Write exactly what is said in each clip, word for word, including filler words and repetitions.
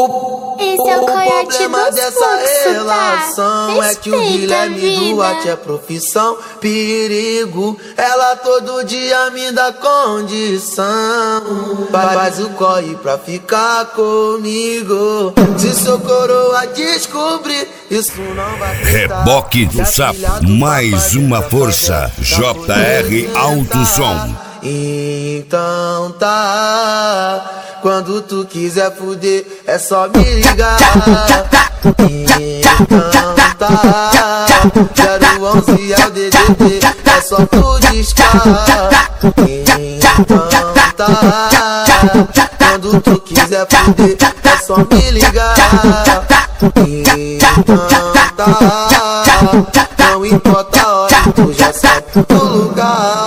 Esse é o, o problema dessa fluxo, relação tá? é que o Guilherme Duarte é profissão, perigo. Ela todo dia me dá condição, faz o corre pra ficar comigo. Se sou coroa descobrir, isso não vai prestar. Reboque do Sapo, mais uma força. J R Alto Som. Então tá, quando tu quiser fuder, é só me ligar. Então tá, zero onze é o D D D, é só tu discar. Então tá, quando tu quiser fuder, é só me ligar. Então tá, não importa a hora, tu já sabe o lugar.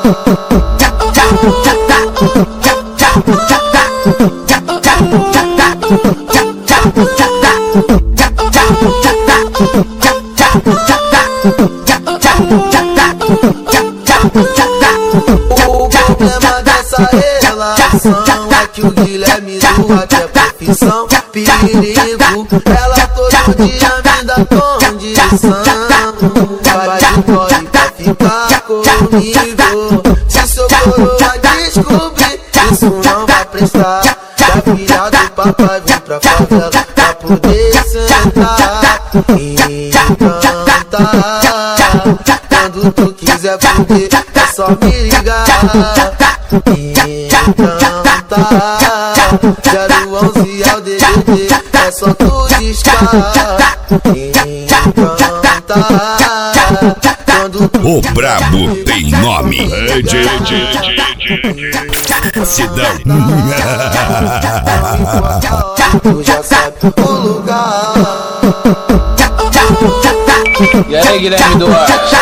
O problema dessa relação é que o Guilherme Duarte é profissão, perigo. Ela todo dia me dá condição, faz o corre pra ficar comigo. Se sou coroa descobrir, isso não vai prestar. Da filha do papai vem pra favela pra poder sentar. Então tá, quando tu quiser fuder, é só me ligar. Então tá, zero onze é o D D D, é só tu discar. Então tá, quando tu o brabo tem nome. Cidão. Tu já sabe o lugar. E aí, Guilherme Duarte?